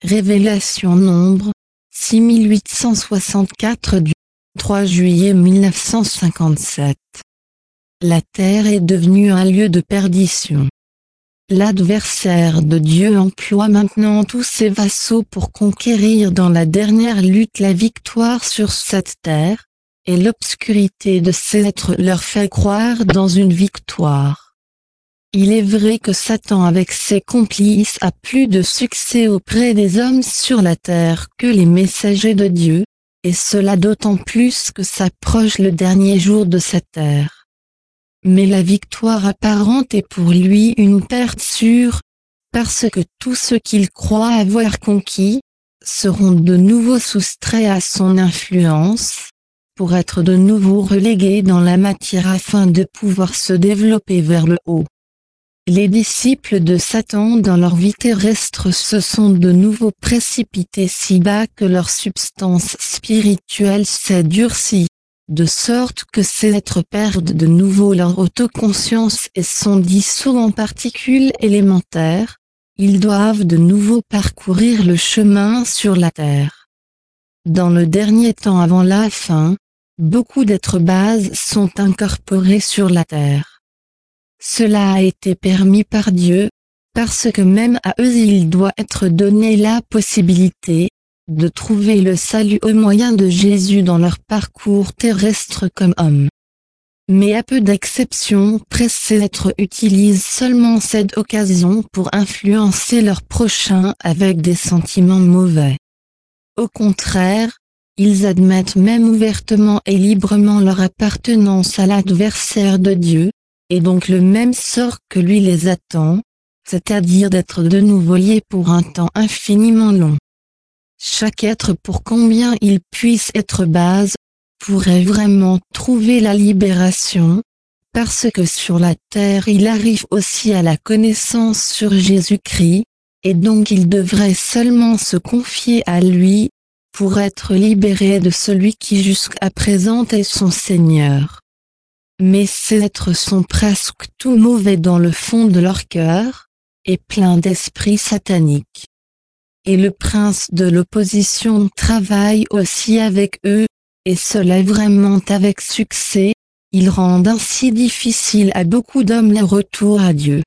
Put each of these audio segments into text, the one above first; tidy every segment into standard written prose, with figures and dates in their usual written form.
Révélation Nombre, 6864 du 3 juillet 1957. La terre est devenue un lieu de perdition. L'adversaire de Dieu emploie maintenant tous ses vassaux pour conquérir dans la dernière lutte la victoire sur cette terre, et l'obscurité de ces êtres leur fait croire dans une victoire. Il est vrai que Satan avec ses complices a plus de succès auprès des hommes sur la terre que les messagers de Dieu, et cela d'autant plus que s'approche le dernier jour de cette ère. Mais la victoire apparente est pour lui une perte sûre, parce que tous ceux qu'il croit avoir conquis, seront de nouveau soustraits à son influence, pour être de nouveau relégués dans la matière afin de pouvoir se développer vers le haut. Les disciples de Satan dans leur vie terrestre se sont de nouveau précipités si bas que leur substance spirituelle s'est durcie, de sorte que ces êtres perdent de nouveau leur autoconscience et sont dissous en particules élémentaires. Ils doivent de nouveau parcourir le chemin sur la terre. Dans le dernier temps avant la fin, beaucoup d'êtres bases sont incorporés sur la terre. Cela a été permis par Dieu, parce que même à eux il doit être donné la possibilité de trouver le salut au moyen de Jésus dans leur parcours terrestre comme hommes. Mais à peu d'exceptions près, ces êtres utilisent seulement cette occasion pour influencer leur prochain avec des sentiments mauvais. Au contraire, ils admettent même ouvertement et librement leur appartenance à l'adversaire de Dieu, et donc le même sort que lui les attend, c'est-à-dire d'être de nouveau liés pour un temps infiniment long. Chaque être, pour combien il puisse être base, pourrait vraiment trouver la libération, parce que sur la terre il arrive aussi à la connaissance sur Jésus-Christ, et donc il devrait seulement se confier à lui, pour être libéré de celui qui jusqu'à présent est son Seigneur. Mais ces êtres sont presque tout mauvais dans le fond de leur cœur, et pleins d'esprits sataniques. Et le prince de l'opposition travaille aussi avec eux, et cela vraiment avec succès, ils rendent ainsi difficile à beaucoup d'hommes le retour à Dieu.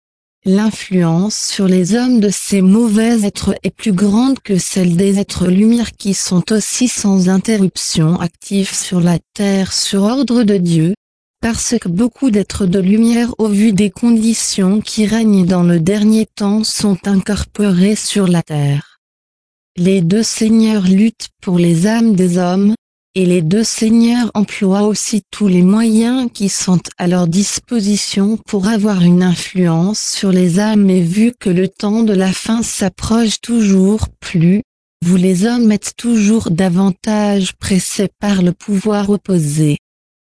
L'influence sur les hommes de ces mauvais êtres est plus grande que celle des êtres lumière qui sont aussi sans interruption actifs sur la terre sur ordre de Dieu, parce que beaucoup d'êtres de lumière au vu des conditions qui règnent dans le dernier temps sont incorporés sur la terre. Les deux seigneurs luttent pour les âmes des hommes, et les deux seigneurs emploient aussi tous les moyens qui sont à leur disposition pour avoir une influence sur les âmes, et vu que le temps de la fin s'approche toujours plus, vous les hommes êtes toujours davantage pressés par le pouvoir opposé.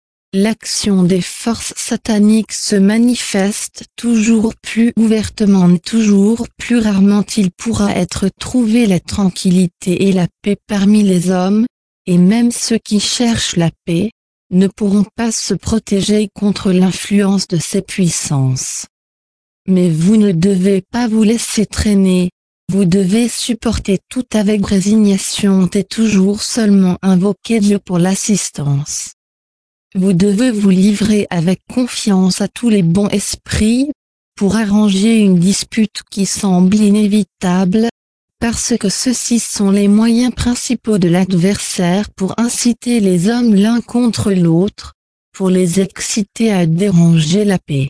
L'action des forces sataniques se manifeste toujours plus ouvertement, toujours plus rarement il pourra être trouvé la tranquillité et la paix parmi les hommes, et même ceux qui cherchent la paix, ne pourront pas se protéger contre l'influence de ces puissances. Mais vous ne devez pas vous laisser traîner, vous devez supporter tout avec résignation et toujours seulement invoquer Dieu pour l'assistance. Vous devez vous livrer avec confiance à tous les bons esprits, pour arranger une dispute qui semble inévitable, parce que ceux-ci sont les moyens principaux de l'adversaire pour inciter les hommes l'un contre l'autre, pour les exciter à déranger la paix.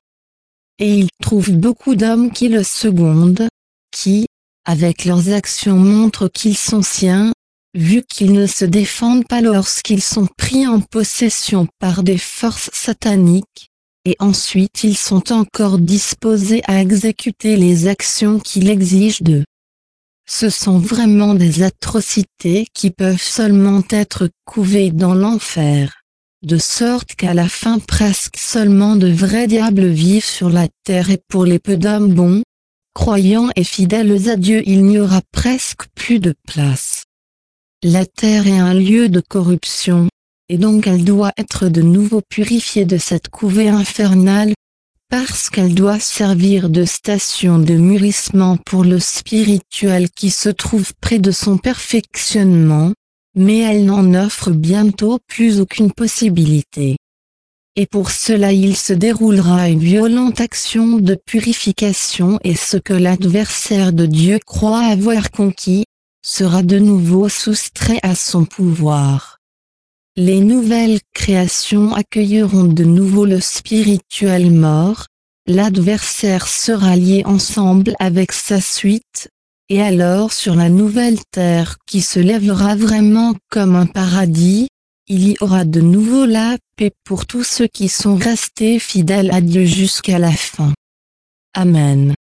Et il trouve beaucoup d'hommes qui le secondent, qui, avec leurs actions montrent qu'ils sont siens, vu qu'ils ne se défendent pas lorsqu'ils sont pris en possession par des forces sataniques, et ensuite ils sont encore disposés à exécuter les actions qu'il exige d'eux. Ce sont vraiment des atrocités qui peuvent seulement être couvées dans l'enfer, de sorte qu'à la fin presque seulement de vrais diables vivent sur la terre, et pour les peu d'hommes bons, croyants et fidèles à Dieu il n'y aura presque plus de place. La terre est un lieu de corruption, et donc elle doit être de nouveau purifiée de cette couvée infernale, parce qu'elle doit servir de station de mûrissement pour le spirituel qui se trouve près de son perfectionnement, mais elle n'en offre bientôt plus aucune possibilité. Et pour cela il se déroulera une violente action de purification et ce que l'adversaire de Dieu croit avoir conquis, sera de nouveau soustrait à son pouvoir. Les nouvelles créations accueilleront de nouveau le spirituel mort, l'adversaire sera lié ensemble avec sa suite, et alors sur la nouvelle terre qui se lèvera vraiment comme un paradis, il y aura de nouveau la paix pour tous ceux qui sont restés fidèles à Dieu jusqu'à la fin. Amen.